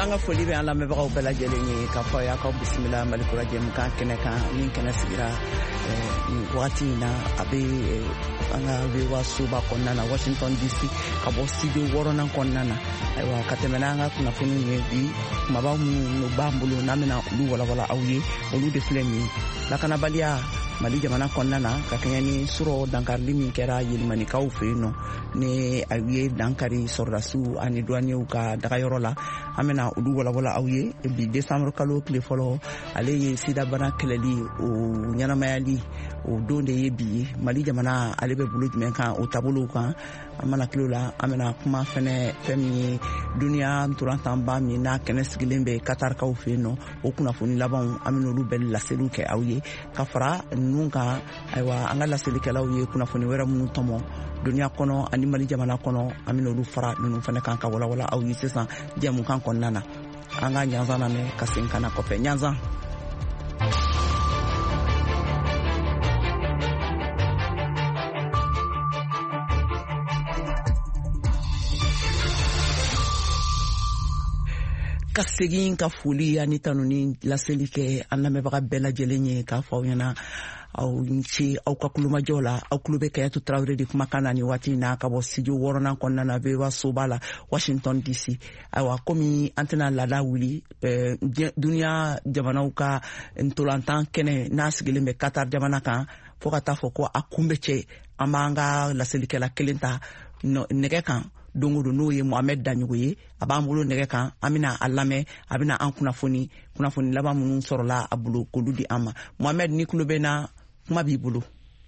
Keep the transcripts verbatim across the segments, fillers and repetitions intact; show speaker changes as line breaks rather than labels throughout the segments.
anga foli be ala mebagaw bela jeleni ka fa ya ka bismillah malikura jem ka keneka nin kana sigira wati na abe anga be wasuba konna na Washington D C ka bo studio worona konna na aywa katemena anga kuna funu ne bi mabaw mu bambulu na mena lu wala wala awye olu de flemi la kana balia mali jamana konna na ka kenyani suro dankarli min kera yilmani kaw feeno ne awiye dankari sorrasu ani douane uka daga yorola amena udu wala wala awye bi décembre kalo kle folo ale ye sida bana keleli o nyana mayali o donde yebi mali jamana ale be bulu men kan o tabulu kan amana klola amena kuma fene femi dunia turanta ba mi na kenes gilembe qatar kaw feeno o kuna foni laban ameno lu bel la selu ke awye kafara nunga aywa angala selu ke lawye kuna foni wera mun tomo dunia kono ani mali jamana kono amino lu fara nunu fana kan ka wala wala aw yisesa jamu kan konnana anga nyanza na me kasin kana ko pe nyanza kasegin ka fuli ani tanuni la selike aname baka bela jelenye ka fawyana au nchi au kakuluma jola au kulube kaya tu Traoré di kumakana ni wati na kabo studio worona konna na bewa sobala Washington D C awa komi antena lada wili eh, dunia jamana uka ntolantan kene nasgilembe Qatar jamana kan foka tafo ko akumbeche amanga la selike la kelenta no nege kan dongo no ye Mohamed Danyuye abambulo nege kan amina alame abina an kunafoni kunafoni laba mun sorola abulu koludi ama Mohamed ni kulube na kuma bi bulu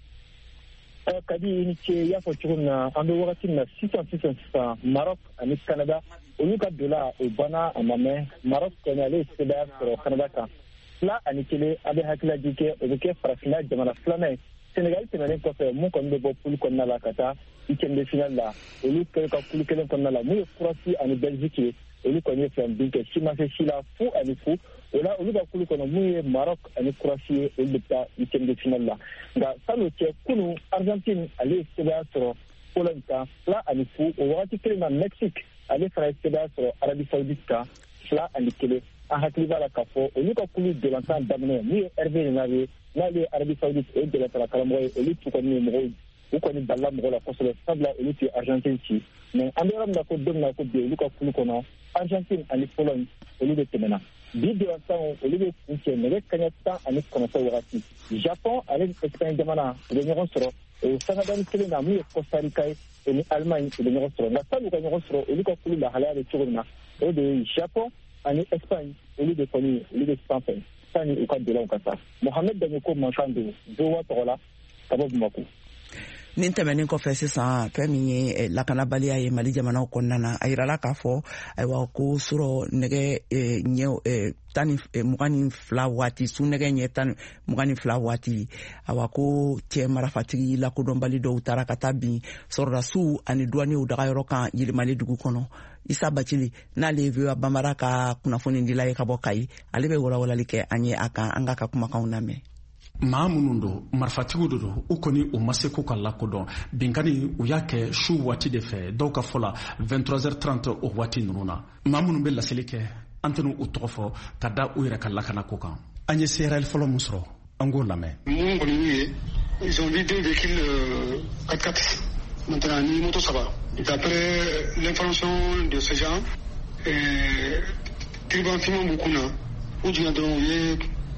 eh kadi ni che ya fo chuna ando wakati na six cent six cent Maroc ani Canada oluka dola e bana amame Maroc kenya le sida pro Canada ka la ani kele abe hakla dike o ke farafina jamana flame Sénégal tenen ko fe mu ko ndebo pul ko na la kata ikende final la olu ke ka pul kelen ko na la mu Croatie ani Belgique olu ko ne fam binke sima se sila fu ani fu ola olu ba kulu ko no mu Maroc ani Croatie olu ta ikende final la nga salo che kunu Argentine ali seba tro Polenta la ani fu o wati kele Mexique ali fara seba tro Arabie Saoudite la ani kele a hakliba la kafo olu ka kulu de l'ensemble d'amener mu Hervé Navé na le Arabie Saoudite et de la Calamroy olu tu ko ni mo ou ko ni balla mo la ko so sabla olu ti Argentine ci mais anderam na ko dum na ko de olu ka kulu ko no Argentine ani Pologne olu de temena bi de l'ensemble olu de ci ne kanya ta ani ko so wati Japon avec Espagne demana de ñoro soro e sanadan kele na mu Costa Rica et ni Allemagne de ñoro soro na talu ka ñoro soro olu ka kulu la halale turna et de Japon ani Espagne olu de koni olu de Spain sani ukadela ukata Mohamed Danyuko Manchando dowa tola kabobu mako
nintemeni ko fesi sa pemi la kana balia ye mali jamana ko nana ayira la ka fo aywa ko suro nege nye tani mugani fla wati su nege nye tani mugani fla wati awa ko tie marafati la ko dombali do utara katabi sorra su ani douane u daga yoro kan yili mali dugu kono isa bachili na levi wa bambara ka kuna foni ndila ye kabokai alebe wala wala like anye aka anga ka kuma kauname
maa minnu do marifatigiw de do u kɔni u ma se k'u ka lakodɔn binkani u y'a kɛ su waati de fɛ dɔw ka fɔ la vingt-trois heures trente o waati ninnu na maa minnu bɛ laseli kɛ an tɛna u tɔgɔ fɔ ka da u yɛrɛ ka lakana ko kan an ye C R L fɔlɔ min sɔrɔ an k'o lamɛn.
mun kɔni y'u ye ils ont vu deux véhicules quatre quatre maintenant ni moto saba d'après l'information de ces gens tiriban finman b'u kun na u jiginna dɔrɔn u ye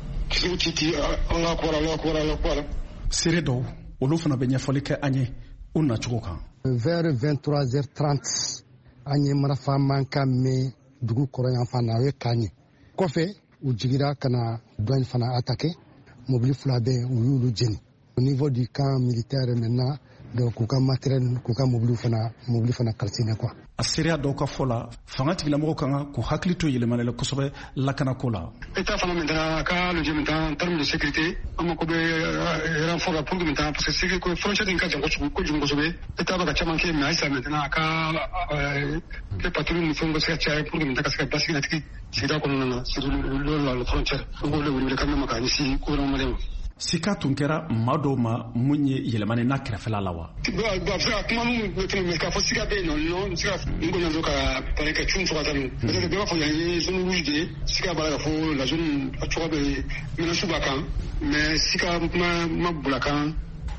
seere dɔw olu fana bɛ ɲɛfɔli kɛ an ye u nacogo kan.
vers vingt-trois heures trente an ye marifa mankan mɛn dugu kɔrɔ yan fan na o ye kan ye kɔfɛ u jigira ka na douane fana attaqué mobili fila bɛ yen u y'olu jeni au niveau du camp militaire maintenant donc k'u ka matériel k'u ka mobili fana mobili fana calciné quoi.
a seereya dɔw ka fɔ la fanga tigilamɔgɔw kan ka k'u hakili to yɛlɛmani la kosɛbɛ lakanako la.
État fana maintenant a ka lajɛ maintenant en termes de sécurité an mako bɛ renfort la pour que maintenant parce que sécurité frontière in ka jan kojugu kosɛbɛ État bɛ ka caman kɛ mais halisa maintenant a ka kɛ patrouille ni fɛnw ka se ka caya pour que maintenant ka se ka basigi natigi sigida kɔnɔna na sur le frontière an b'o de wele kan ma k'a ɲɛsin gouvernement malien ma.
sika tun kɛra maa dɔw ma mun ye yɛlɛmani n'a kɛrɛfɛla la wa.
bɔn a bɛ se ka kuma min tɛmɛ k'a fɔ sika bɛ yen nɔ nɔ sika n ko ɲanso ka pari ka cun cogoya ta n'o peut-être bɛɛ b'a fɔ yan ye zone rouge de ye sika b'a la ka fɔ la zone a cogoya bɛ menace b'a kan mais sika ma ma bula kan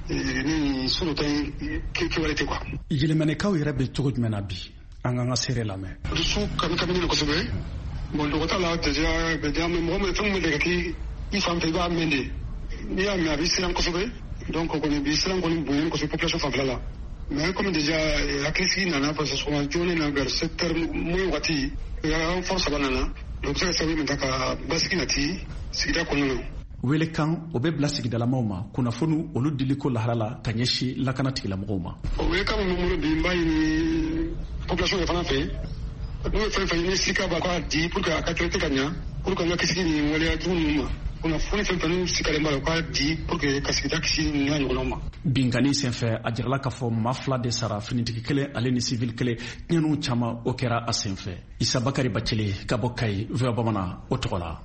ni sunu ta kɛwale tɛ quoi.
yɛlɛmanikaw yɛrɛ bɛ cogo jumɛn na bi an k'an ka seere lamɛn.
dusu kami kami ni kosɛbɛ bon dɔgɔtɔrɔ la déjà déjà mɔgɔ min fɛn min bɛ kɛ k'i fan fɛ i b'a mɛn de n'i y'a mɛn a bɛ siran kosɛbɛ donc kɔni bi siran kɔni bonya kosɛbɛ population fanfɛla la mais comme déjà hakilisigi nana parce que souvent jooni na vers sept heures moins waati force saba nana donc se ka sababu min ta ka basigi nati sigida kɔnɔna na.
welekan o bɛ bila sigidalamaw ma kunnafoni olu dili ko lahala la ka ɲɛsin lakana tigilamɔgɔw ma.
o welekan min bolo bi n b'a ɲini population yɛrɛ fana fɛ n'o ye fɛn fɛn ɲini sika b'a k'a di pour que a ka traité ka ɲa pour que an ka kisi ni waleya jugu ninnu ma kunnafoni fɛn fɛn n'u sikalen b'a la u k'a di pour que ka sigida kisi ni n'a ɲɔgɔnnaw ma.
binkani senfɛ a jirala k'a fɔ maa fila de sara finitigi kelen ale ni sivili kelen tiɲɛniw caman o kɛra a senfɛ. isa bakari bacele ka bɔ kayi v o bamanan o tɔgɔ la.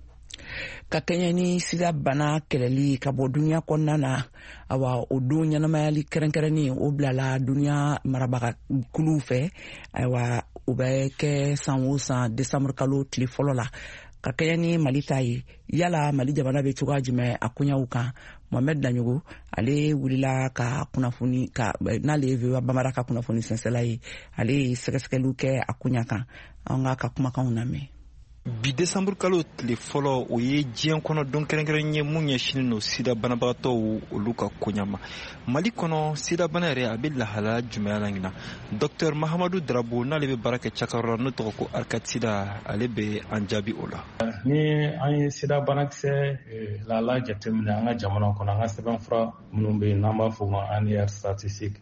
ka kɛɲɛ ni sida bana kɛlɛli ka bɔ duniya kɔnɔna na awa o don ɲɛnamayali kɛrɛnkɛrɛnni o bilala duniya marabagakuluw fɛ ayiwa o bɛ kɛ san o san desanburu kalo tile fɔlɔ la ka kɛɲɛ ni mali ta ye yala mali jamana bɛ cogoya jumɛn a koɲaw kan mohamed danyogo ale wulila ka kunnafoni ka n'ale ye voa bamara ka kunnafoni sɛnsɛla ye ale ye sɛgɛsɛgɛliw kɛ a koɲa kan an ka ka kumakanw lamɛn.
bi desanburu kalo tile fɔlɔ o ye diɲɛ kɔnɔ don kɛrɛnkɛrɛn ye mun ɲɛsinnen no sida banabagatɔw olu ka koɲa ma. mali kɔnɔ sida bana yɛrɛ a bɛ lahala jumɛnya la ɲina docteur mahamadu darabo n'ale bɛ baara kɛ cakayɔrɔ la n'o tɔgɔ ko arcade sida ale bɛ an jaabi o la.
ni an ye sida banakisɛ lala jateminɛ an ka jamana kɔnɔ an ka sɛbɛnfura minnu bɛ yen n'an b'a fɔ ma annuaire statistique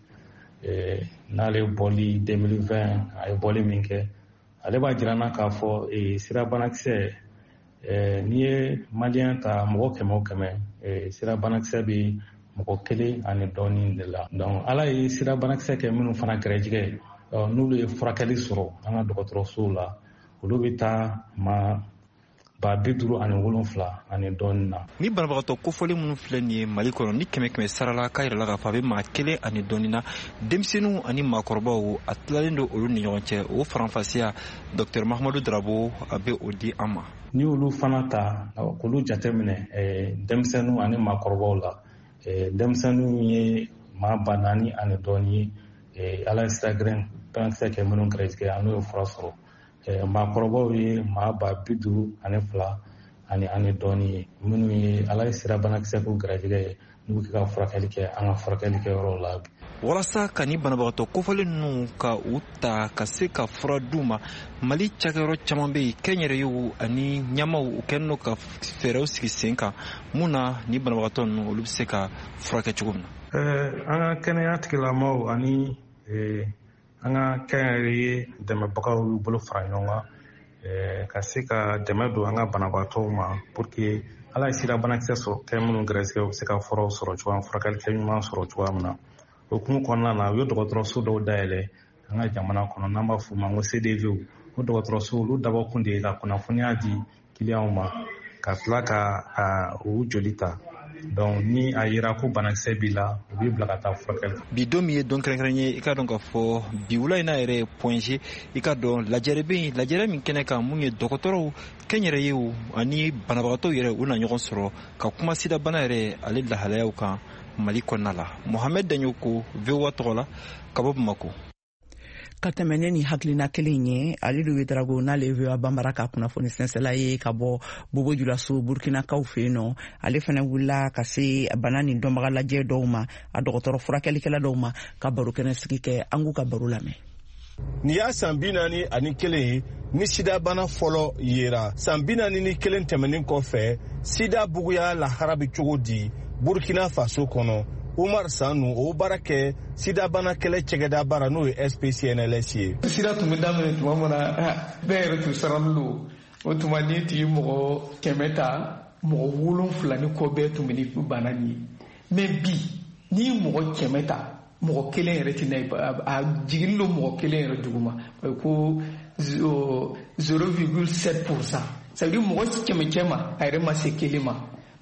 n'ale bɔli deux mille vingt a ye bɔli min kɛ ale b'a jira na k'a fɔ sira banakisɛ n'i ye maliyɛn ta mɔgɔ kɛmɛ o kɛmɛ sira banakisɛ bɛ mɔgɔ kelen ani dɔɔnin de la donc ala ye sira banakisɛ kɛ minnu fana gɛrɛjɛgɛ n'olu ye furakɛli sɔrɔ an ka dɔgɔtɔrɔsow la olu bɛ taa ma ba bi duuru ani wolonfila ani dɔɔnin na.
ni banabagatɔ kofɔli minnu filɛ nin ye mali kɔnɔ ni kɛmɛ kɛmɛ sarala k'a yɛrɛ la k'a fɔ a bɛ maa kelen ani dɔɔnin na denmisɛnninw ani maakɔrɔbaw a tilalen don olu ni ɲɔgɔn cɛ o faranfasiya docteur mahamadu darabo a bɛ o di an ma.
ni olu fana ta k'olu jateminɛ denmisɛnninw ani maakɔrɔbaw la denmisɛnninw ye maa ba naani ani dɔɔnin ye ala ye sira banakisɛ kɛ minnu gɛrɛjɛgɛ an n'o ye fura sɔrɔ. maakɔrɔbaw ye maa ba bi duuru ani fila ani ani dɔɔnin ye minnu ye ala ye sira banakisɛ ko gɛrɛjɛgɛ ye n'u bɛ ka furakɛli kɛ an ka furakɛli kɛ yɔrɔ la.
walasa ka ni banabagatɔ kofɔlen ninnu ka u ta ka se ka fura d'u ma mali cakɛyɔrɔ caman bɛ yen kɛnyɛrɛyew ani ɲɛmaw u kɛlen don ka fɛɛrɛw sigi sen kan mun na ni banabagatɔ ninnu olu bɛ se ka furakɛ cogo min na.
an ka kɛnɛya tigilamɔgɔw ani an ka kɛnyɛrɛ ye dɛmɛbagaw y'u bolo fara ɲɔgɔn kan ka se ka dɛmɛ don an ka banabagatɔw ma pour que ala ye sira banakisɛ sɔrɔ kɛ minnu gɛrɛsɛgɛ u bɛ se ka furaw sɔrɔ cogoya furakɛli kɛ ɲuman sɔrɔ cogoya min na o hukumu kɔnɔna na u ye dɔgɔtɔrɔso dɔw dayɛlɛ an ka jamana kɔnɔ n'an b'a f'u ma ko C D V o dɔgɔtɔrɔso olu dabɔkun de ye ka kunnafoniya di kiliyanw ma ka tila ka u joli ta donc ni a yira ko banakisɛ b'i la u b'i bila ka taa furakɛli.
bi don min ye don kɛrɛnkɛrɛn ye i ka dɔn k'a fɔ bi wula in na yɛrɛ point G i ka dɔn lajɛrɛ bɛ yen lajɛrɛ min kɛnɛ kan mun ye dɔgɔtɔrɔw kɛnyɛrɛyew ani banabagatɔw yɛrɛ u na ɲɔgɔn sɔrɔ ka kuma sida bana yɛrɛ ale lahalayaw kan mali kɔnɔna la. mohamed danyogo V O A tɔgɔ la ka bɔ bamako.
ka tɛmɛ ne ni hakilina kelen ye ale de Ouedraogo n'ale V O A bambara ka kunnafoni sɛnsɛla ye ka bɔ Bobo Dioulasso Burkinakaw fɛ yen nɔ ale fana wulila ka se bana ni dɔnbaga lajɛ dɔw ma a dɔgɔtɔrɔ furakɛlikɛla dɔw ma ka baro kɛnɛ sigi kɛ an k'u ka baro lamɛn.
Ni y'a san bi naani ani kelen ye ni sida bana fɔlɔ yera san bi naani ni kelen tɛmɛnen kɔfɛ sida buguya lahara bɛ cogo di Burkina Faso kɔnɔ. Umar Sanu o baara kɛ sida bana kɛlɛ cɛgɛda baara n'o ye S P C N L S ye.
Sida tun bɛ daminɛ tuma min na bɛɛ yɛrɛ tun sarannen don o tuma ni tigi mɔgɔ kɛmɛ ta mɔgɔ wolonfila ni kɔ bɛɛ tun bɛ ni bana nin ye mais bi ni mɔgɔ kɛmɛ ta mɔgɔ kelen yɛrɛ tɛ na ye a jiginni don mɔgɔ kelen yɛrɛ duguma ko zéro virgule sept pour cent ça veut dire mɔgɔ kɛmɛ cɛ ma a yɛrɛ ma se kelen ma